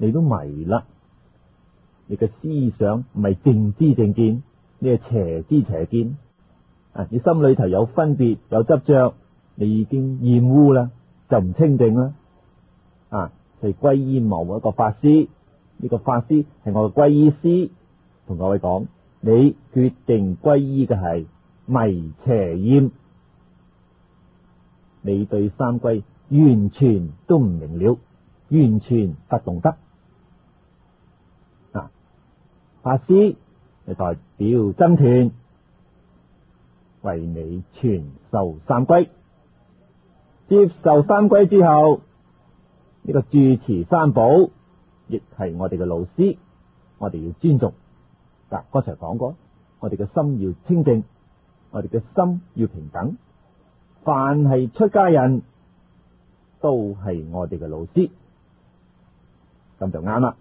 你都迷啦。你嘅思想唔係正知正見，你係邪知邪見。你心裏頭有分別有執着，你已經厭污啦，就唔清淨啦。就歸依某一個法師，呢個法師係我嘅歸依師，同各位講，你決定歸依嘅係迷邪厭，你對三歸完全都唔明了，完全不懂得。法師係代表僧團為你傳授三歸，接受三歸之後，呢個住持三寶亦係我哋嘅老師，我哋要尊重。剛才講過，我哋嘅心要清淨，我哋嘅心要平等。凡係出家人都係我哋嘅老師，咁就啱啦。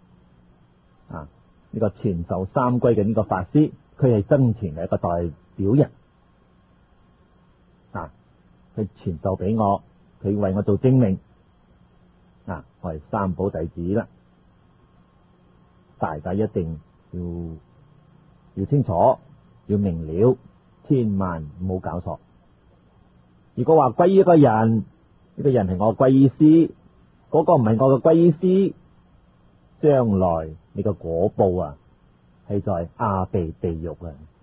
呢個傳授三歸嘅呢個法師，佢係僧團嘅一個代表人。佢傳授俾我，佢為我做證明。我係三寶弟子啦，大家一定要清楚，要明了，千萬唔好搞錯。如果話歸依一個人，呢個人係我歸依師，嗰個唔係我嘅歸依師，將來你個果報係在阿鼻地獄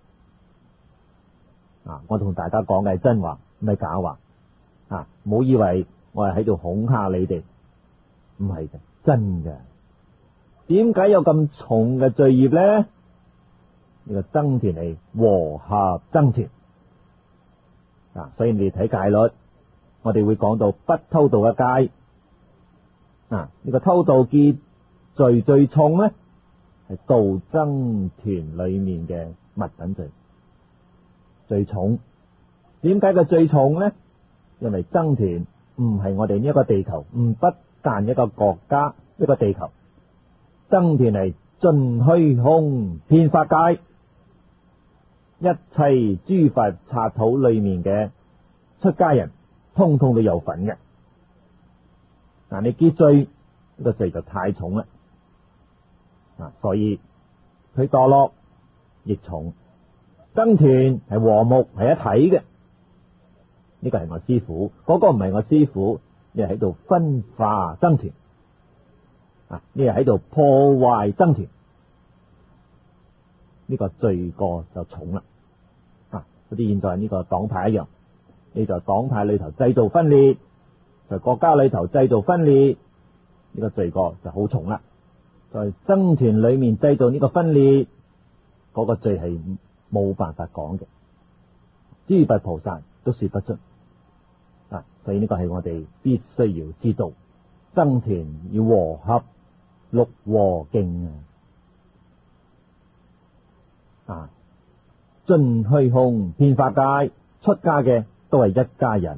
我同大家講嘅係真話，唔係假話。唔好以為我係喺度恐嚇你哋，唔係嘅，真嘅。點解有咁重嘅罪業呢？呢個僧團係和合僧團所以你睇戒律，我哋會講到不偷盜嘅戒。呢個偷盜嘅罪最重呢，係盜僧團裏面嘅物品罪最重。點解佢最重呢？因為僧團唔係我哋呢一個地球，唔不但一個國家，一個地球。僧團係盡虛空遍法界，一切諸佛剎土裏面嘅出家人，通通都有份嘅。你結罪，呢個罪就太重啦。所以佢墮落亦重。僧團係和睦，係一體嘅。呢個係我師父，嗰個唔係我師父，你係喺度分化僧團，你係喺度破壞僧團，呢個罪過就重啦。好似現在呢個黨派一樣，你在黨派裏頭製造分裂，在國家裏頭製造分裂，呢個罪過就好重啦。在僧團裏面製造呢個分裂，嗰個罪係冇辦法講嘅，諸佛菩薩都說不出。所以呢個係我哋必須要知道，僧團要和合，六和敬盡虛空遍法界，出家嘅都係一家人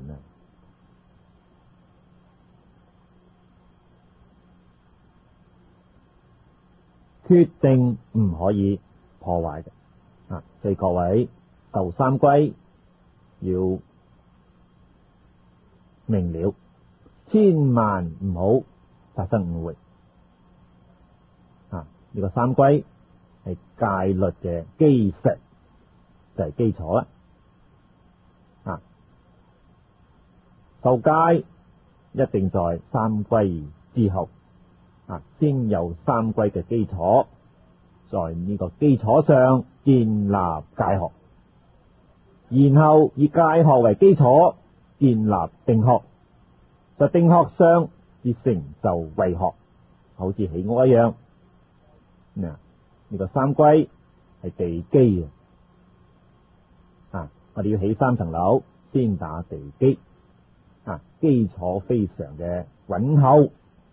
決定唔可以破壞嘅。所以各位受三歸要明了，千萬唔好發生誤會。呢個三歸係戒律嘅基石，就係基礎啦。受戒一定在三歸之後，先有三歸嘅基礎，在呢個基礎上建立戒學，然後以戒學為基礎建立定學，在定學上以成就慧學，好似起屋一樣。呢個三歸係地基我哋要起3層樓，先打地基，基礎非常嘅穩厚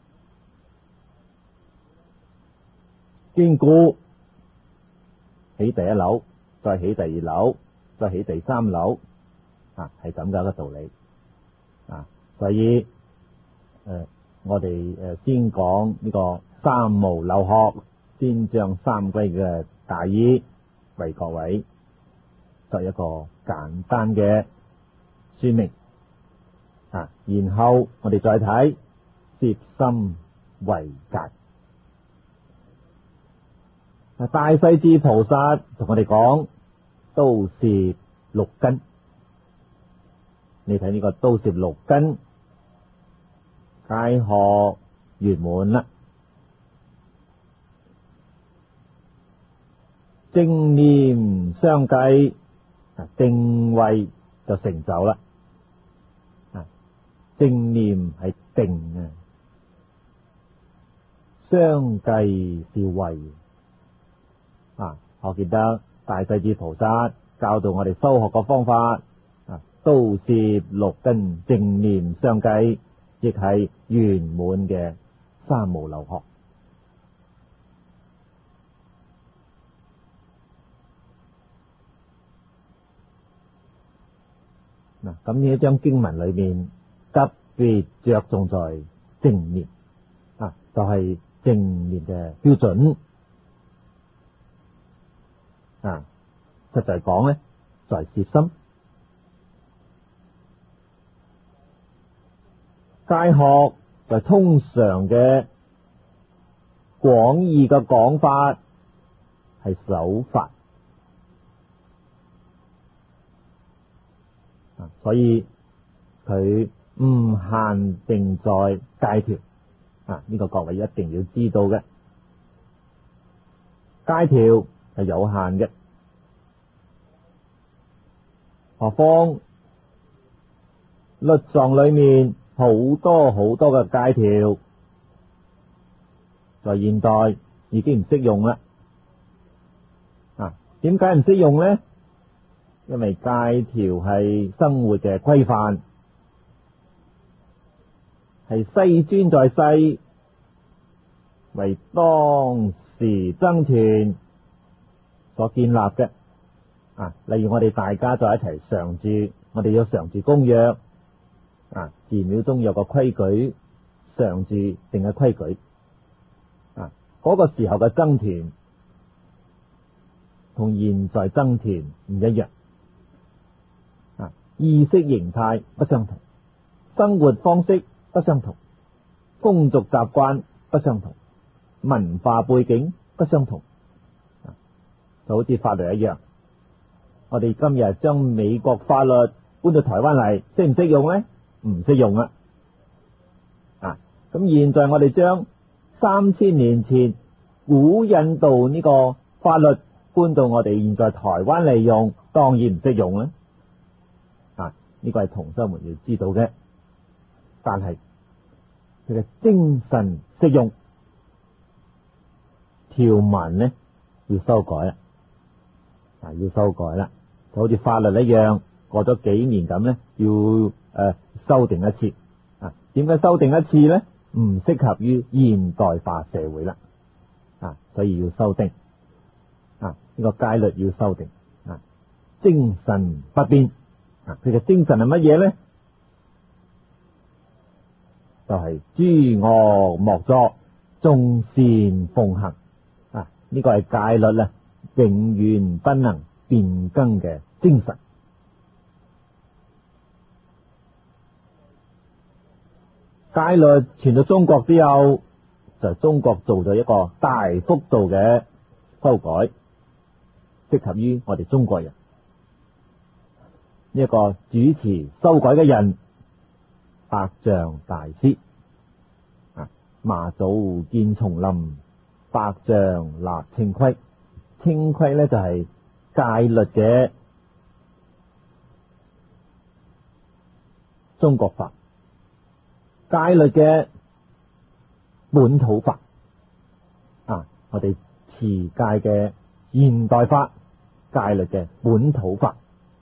堅固。起第1樓，再起第2樓，再起第3樓，係咁嘅一個道理。所以我哋先講呢個三無漏學，先將三歸嘅大意為各位作一個簡單嘅說明。然後我哋再睇攝心為戒。 大勢至菩薩同我哋講，都攝六根。你睇呢個都攝六根，皆可圓滿啦。正念相繼，定慧就成就啦。正念係定啊，相繼是慧。我記得大勢至菩薩教導我哋修學嘅方法，都攝六根，正念相繼，亦係圓滿嘅三無漏學。咁呢一章經文裏面特別着重在正念，就係正念嘅標準。實在講呢，就係攝心。戒學就通常嘅廣義嘅講法係守法，所以佢唔限定在戒條。呢個各位一定要知道嘅，戒條係有限嘅。何況律藏裏面好多嘅戒條，在現代已經唔適用啦。點解唔適用呢？因為戒條係生活嘅規範，係世尊在世為當時僧團所建立嘅。例如我哋大家在一齊常住，我哋要常住公約。寺廟中有個規矩，常住定係規矩。嗰個時候嘅僧團同現在僧團唔一樣。意識形態不相同，生活方式不相同，風俗習慣不相同，文化背景不相同。就好似法律一樣，我哋今日將美國法律搬到台灣嚟，適唔適用呢？唔適用啦。咁現在我哋將3000年前古印度呢個法律搬到我哋現在台灣嚟用，當然唔適用啦。呢個係同修們要知道嘅，但係佢嘅精神適用，條文呢要修改啦。要修改啦，就好似法律一樣，過咗幾年咁呢，要修訂一次。點解修訂一次呢？唔適合於現代化社會啦。所以要修訂。呢個戒律要修訂。精神不變。佢嘅精神係乜嘢呢？就係諸惡莫作，眾善奉行。呢個係戒律啦，永遠不能變更嘅精神。戒律傳到中國之後，就中國做咗一個大幅度嘅修改，適合於我哋中國人。呢一個主持修改嘅人，百丈大師。麻祖見叢林，百丈立清規。清規呢就係戒律嘅中國法，戒律嘅本土法。我哋持戒嘅現代法，戒律嘅本土法。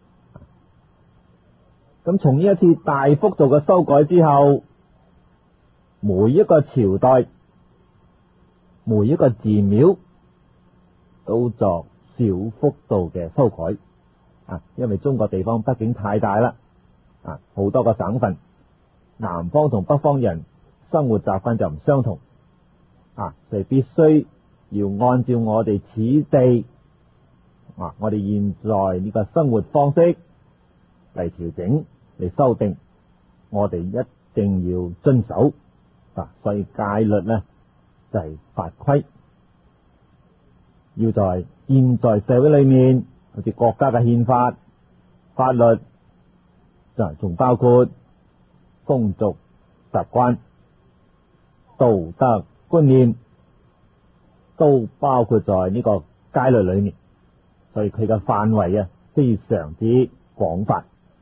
咁從呢一次大幅度嘅修改之後，每一個朝代、每一個寺廟都作小幅度嘅修改。因為中國地方畢竟太大啦，好多個省份，南方同北方人生活習慣就唔相同，所以必須要按照我哋此地，我哋現在呢個生活方式嚟調整。嚟修訂，我哋一定要遵守。所以戒律呢就係法規。 要在現在社會裏面，好似國家嘅憲法、法律，仲包括風俗習慣、道德觀念，都包括在呢個戒律裏面，所以佢嘅範圍啊非常之廣泛。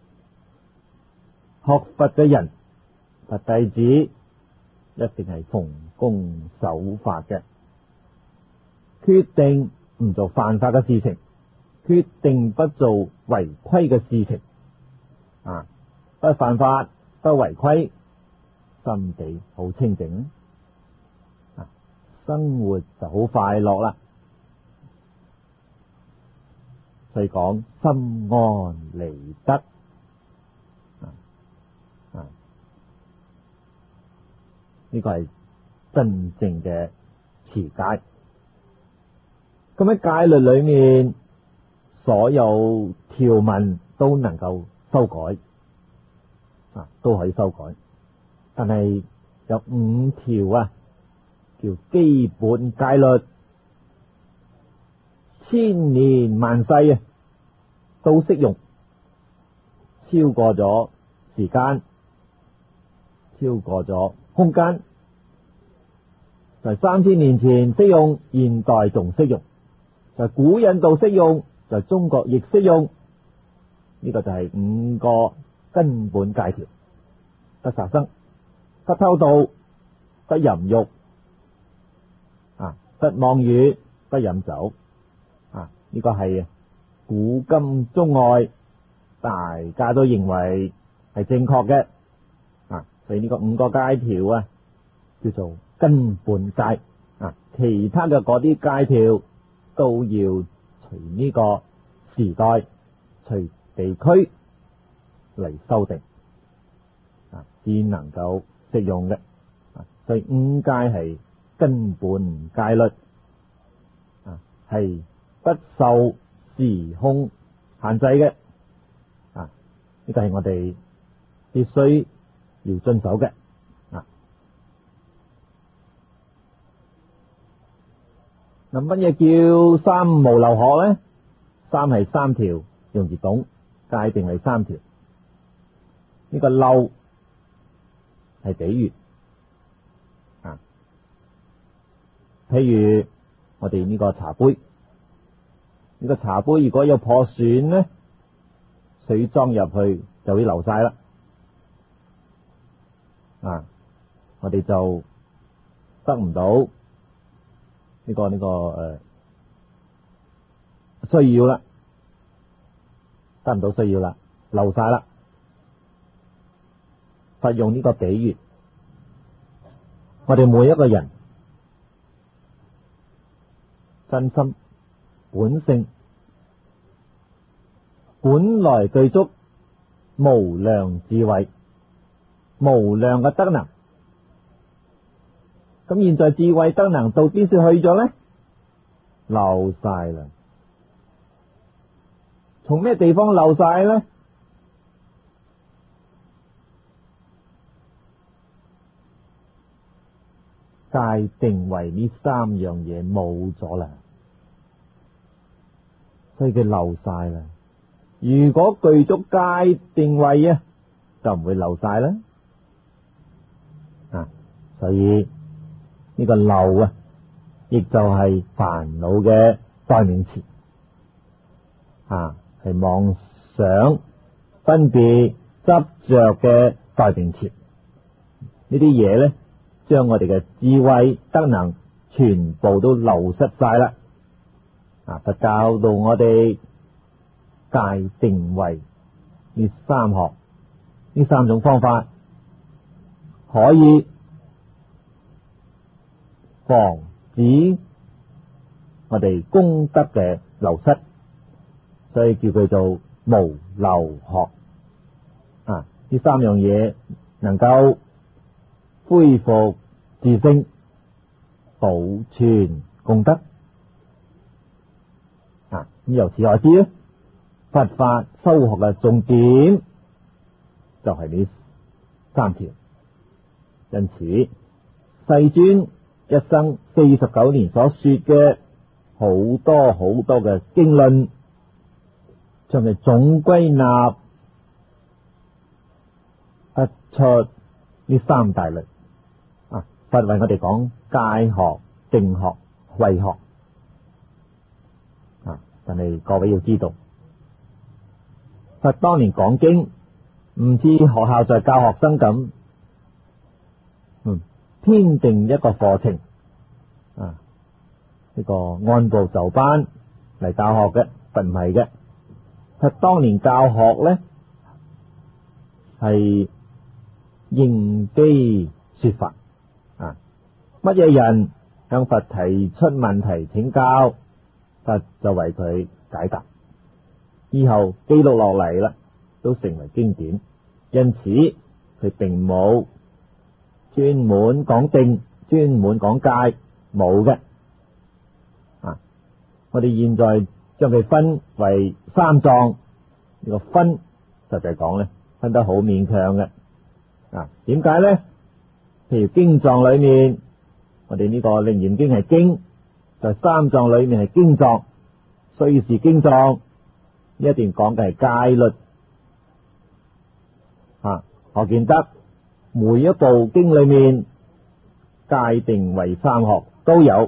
學佛嘅人，佛弟子一定係奉公守法嘅，決定唔做犯法嘅事情，決定不做違規嘅事情，不犯法不違規，心地好清淨，生活就好快樂啦。所以講心安理得，呢個係真正嘅持戒。咁喺戒律裏面，所有條文都能夠修改，都可以修改。但係有5條叫基本戒律，千年萬世都適用。超過咗時間，超過咗空間，就係3000年前適用，現代仲適用，就係古印度適用，就係中國亦適用。呢個就係5個根本戒條：不殺生、不偷盜、不淫欲、不妄語、不飲酒。呢個係古今中外大家都認為係正確嘅。所以呢個5個戒條叫做根本戒。其他嘅嗰啲戒條都要隨呢個時代、隨地區嚟修訂，至能夠適用嘅。所以5戒係根本戒律，係不受時空限制嘅。呢個係我哋必須要遵守嘅。咁乜嘢叫三無漏學呢？三係3條，容易懂，界定為3條。呢個漏係比喻，譬如我哋呢個茶杯，呢個茶杯如果有破損呢，水裝入去就會流晒啦。我哋就得唔到呢個需要啦，得唔到需要啦，漏晒啦。佛用呢個比喻，我哋每一個人真心本性本來具足無量智慧、無量嘅德能。咁現在智慧德能到邊處去咗呢？漏晒啦。從咩地方漏晒呢？界定為呢3樣嘢冇咗啦，所以佢漏晒啦。如果具足界定位就唔會漏晒啦。所以呢個漏亦就係煩惱嘅代名詞，係妄想、分別、執着嘅代名詞。呢啲嘢呢，將我哋嘅智慧德能全部都流失晒啦。佛教導我哋界定為呢3學，呢3種方法可以防止我哋功德嘅流失，所以叫佢做無漏學。呢3樣嘢能夠恢復自性，保存功德。咁由此可知咧，佛法修學嘅重點就係呢3條。因此，世尊一生49年所說嘅好多好多嘅經論，將佢總歸納得出呢三大類。佛為我哋講戒學、定學、慧學。但係各位要知道，佛當年講經，唔似學校在教學生咁，編定一個課程，呢個按部就班嚟教學嘅。佛唔係嘅，佛當年教學咧係應機說法。乜嘢人向佛提出問題請教，佛就為佢解答，以後記錄落嚟啦，都成為經典。因此佢並冇專門講定，專門講戒，冇嘅。我哋現在將佢分為三藏，呢個分實際講咧，分得好勉強嘅。點解咧？譬如經藏裏面，我哋呢個楞嚴經係經，在三藏裏面係經藏，雖是經藏，一定講嘅係戒律。可見得每一部經裏面戒定為三學都有，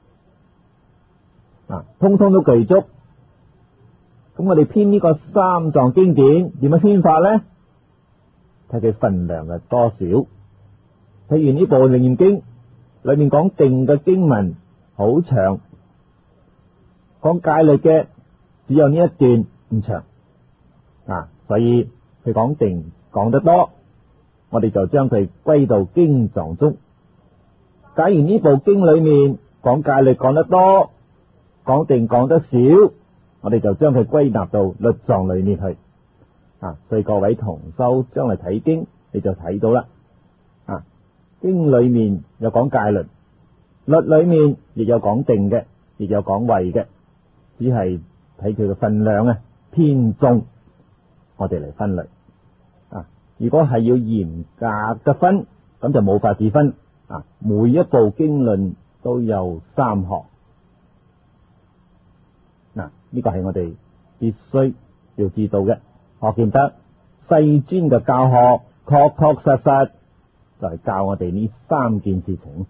通通都具足。咁我哋編呢個三藏經典點樣編法呢？睇佢分量嘅多少。譬如呢部楞嚴經裏面講定嘅經文好長，講戒律嘅只有呢一段咁長，所以佢講定講得多，我哋就將佢歸到經藏中。假如呢部經裏面講戒律講得多，講定講得少，我哋就將佢歸納到律藏裏面去。所以各位同修將來睇經，你就睇到啦。經裏面有講戒律，律裏面亦有講定嘅，亦有講慧嘅，只係睇佢嘅分量偏重，我哋嚟分類。如果係要嚴格嘅分，咁就冇法子分。每一部經論都有三學。呢個係我哋必須要知道嘅。可見得世尊嘅教學確確實實就係教我哋呢三件事情，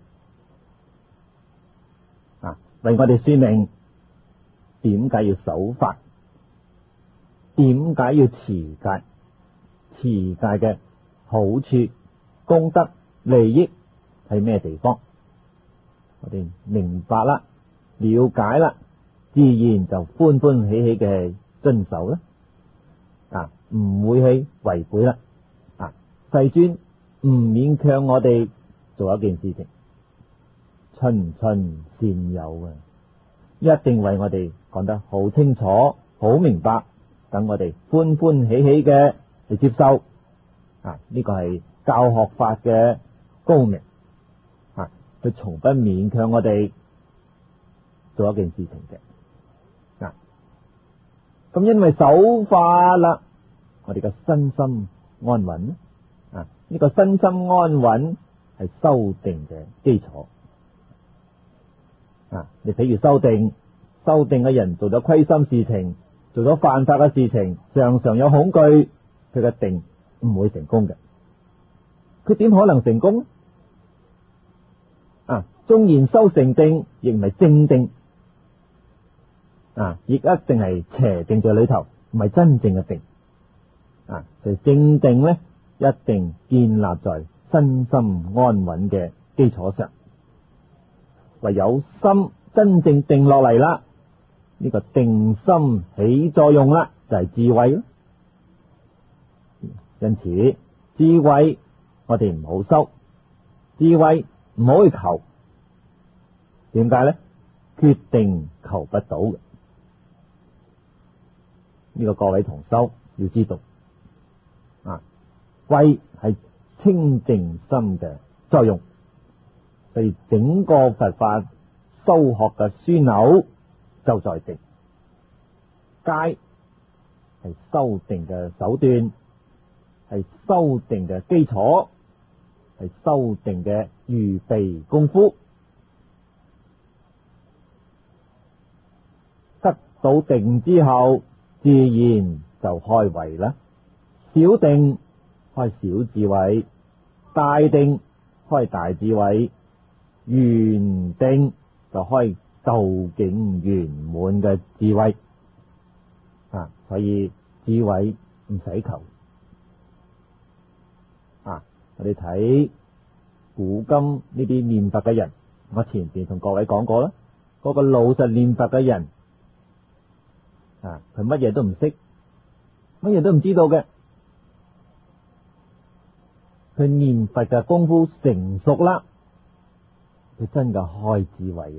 為我哋說明點解要守法，點解要持戒，持戒嘅好處、功德、利益喺咩地方，我哋明白啦，了解啦，自然就歡歡喜喜嘅遵守啦，唔會去違背啦。世尊唔勉強我哋做一件事情，循循善誘一定為我哋講得好清楚、好明白，等我哋歡歡喜喜嘅去接受。呢個係教學法嘅高明。佢從不勉強我哋做一件事情嘅。咁因為守法啦，我哋嘅身心安穩。呢個身心安穩係修定嘅基礎。你譬如修定嘅人做咗虧心事情，做咗犯法嘅事情，常常有恐懼，佢嘅定唔會成功嘅。佢點可能成功？縱然修成定，亦唔係正定，亦一定係邪定在裏頭，唔係真正嘅定。所以正定咧，一定建立在身心安穩嘅基礎上。唯有心真正定落嚟啦，呢個定心起作用啦，就係智慧咯。因此智慧我哋唔好修，智慧唔好去求。點解咧？決定求不到嘅。呢個各位同修要知道，慧係清淨心嘅作用，所以整個佛法修學嘅樞紐就在定。戒係修定嘅手段，係修定嘅基礎，係修定嘅預備功夫。 到定之後，自然就開慧啦。小定開小智慧，大定開大智慧，圓定就開究竟圓滿嘅智慧。所以智慧唔使求。我哋睇古今呢啲念佛嘅人，我前邊同各位講過啦，嗰個老實念佛嘅人，佢乜嘢都唔識，乜嘢都唔知道嘅，佢念佛嘅功夫成熟啦，佢真嘅開智慧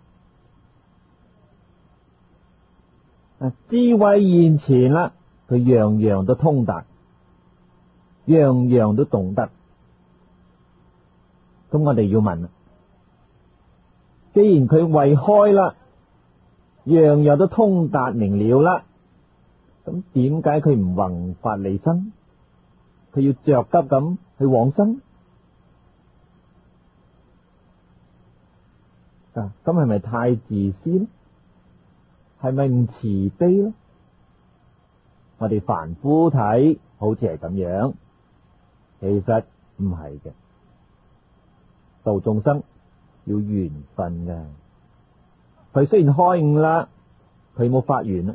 啦。智慧現前啦，佢樣樣都通達，樣樣都懂得。咁我哋要問啦，既然佢慧開啦，樣樣都通達明了啦，咁點解佢唔宏法利生？佢要着急咁去往生？咁係咪太自私呢？係咪唔慈悲呢？我哋凡夫睇好似係咁樣，其實唔係嘅。度眾生要緣分嘅，佢雖然開悟啦，佢冇發願啦。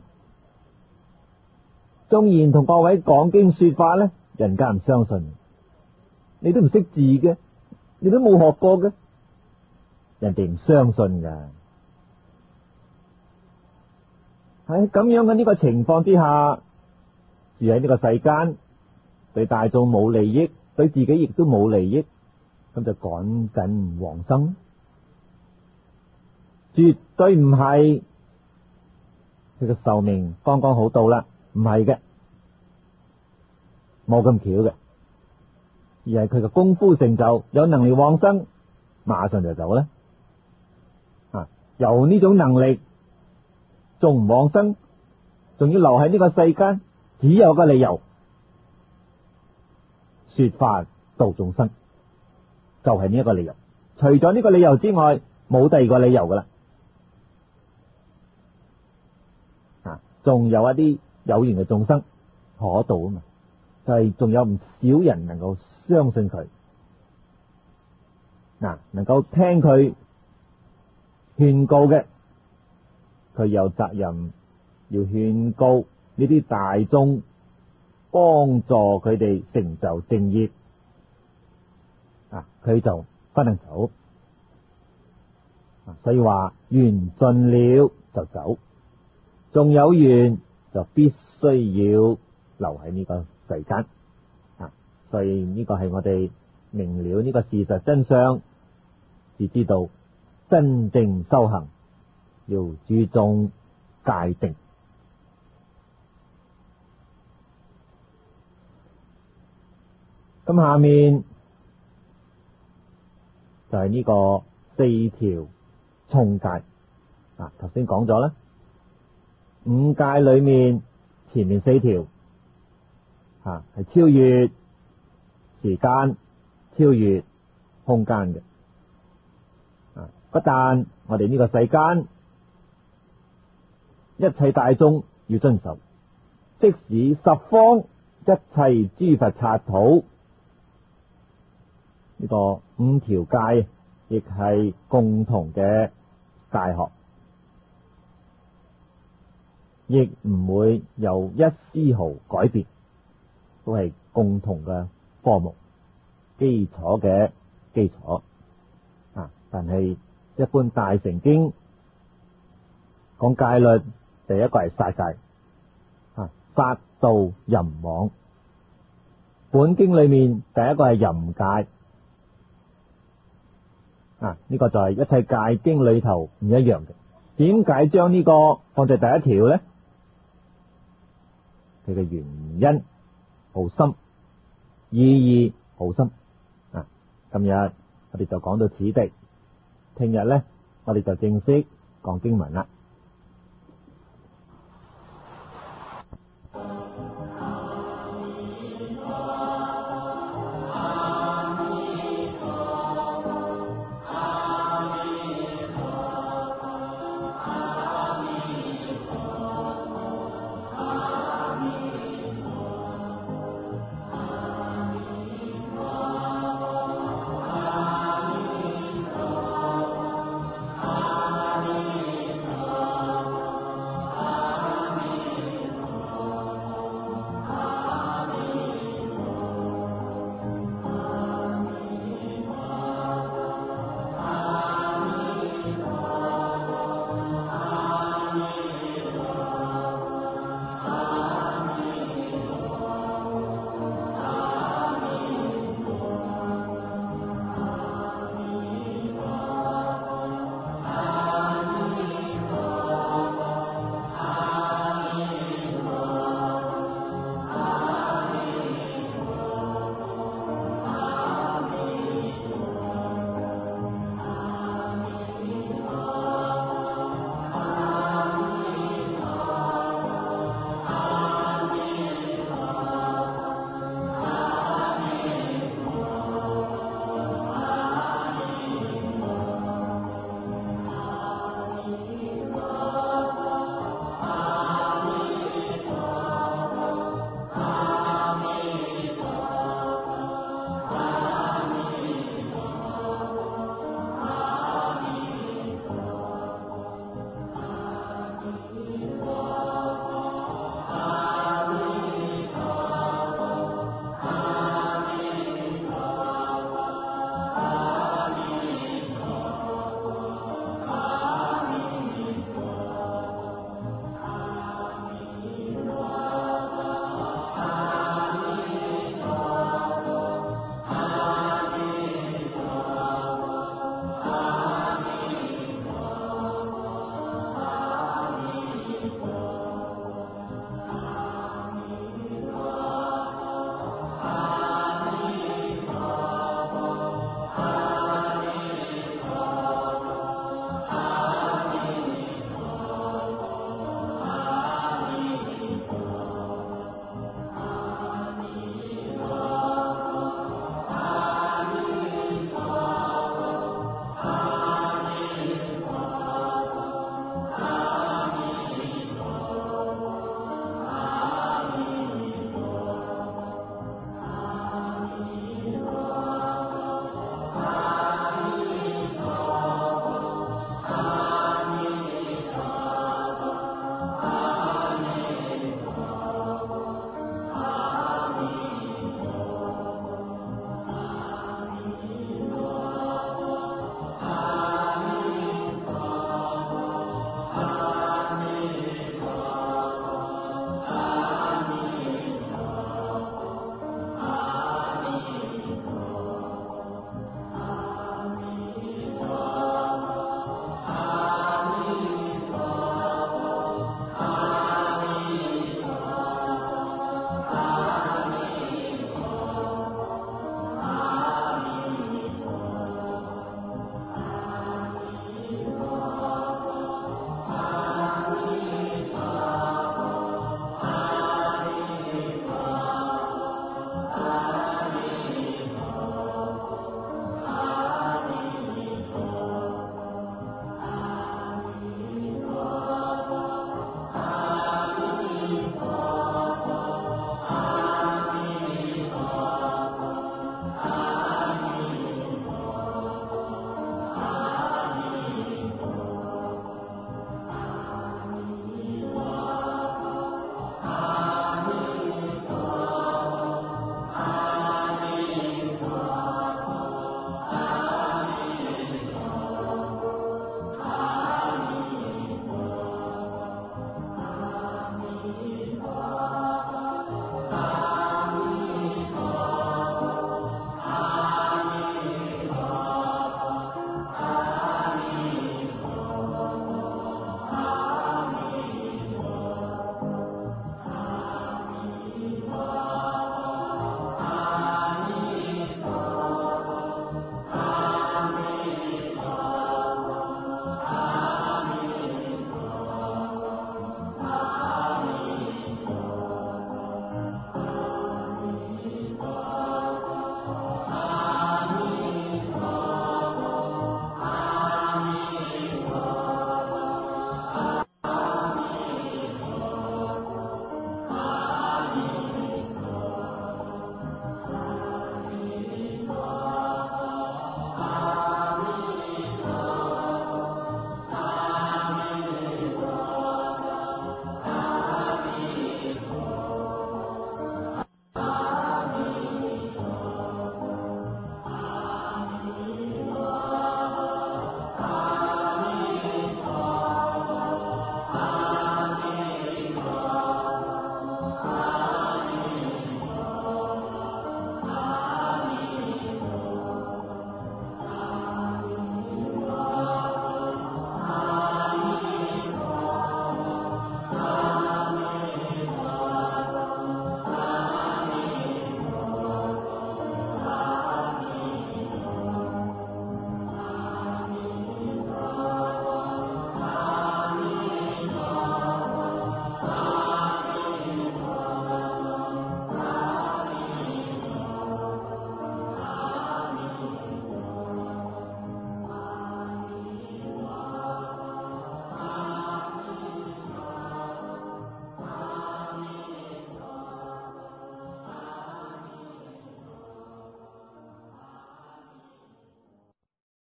縱然同各位講經說法咧，人家唔相信，你都唔識字嘅，你都冇學過嘅，人哋唔相信噶。喺咁樣嘅呢個情況之下，住喺呢個世間，對大眾冇利益，對自己亦都冇利益。咁就趕緊往生，絕對唔係佢嘅壽命剛剛好到啦，唔係嘅，冇咁巧嘅，而係佢嘅功夫成就，有能力往生，馬上就走啦。有呢種能力，仲唔往生，仲要留喺呢個世間，只有個理由，說法度眾生。就係呢一個理由，除咗呢個理由之外，冇第二個理由噶啦。仲有一啲有緣嘅眾生可度啊嘛，就係仲有唔少人能夠相信佢，能夠聽佢勸告嘅，佢有責任要勸告呢啲大眾，幫助佢哋成就正業。佢就不能走，所以話緣盡了就走，仲有緣就必須要留喺呢個世間。所以呢個係我哋明了呢個事實真相，至知道真正修行要注重戒定。咁下面就係呢個四條重戒。頭先講咗啦，五戒裏面前面四條係超越時間、超越空間嘅。不但我哋呢個世間一切大眾要遵守，即使十方一切諸佛剎土，呢個五條戒亦係共同嘅戒學，亦唔會有一絲毫改變，都係共同嘅科目，基礎嘅基礎。但係一般大乘經講戒律，第一個係殺戒，殺盜淫妄。本經裏面第一個係淫戒。呢個就係一切戒經裏頭唔一樣嘅。點解將呢個放在第一條呢？佢嘅原因好深，意義好深。今日我哋就講到此地，聽日呢，我哋就正式講經文啦。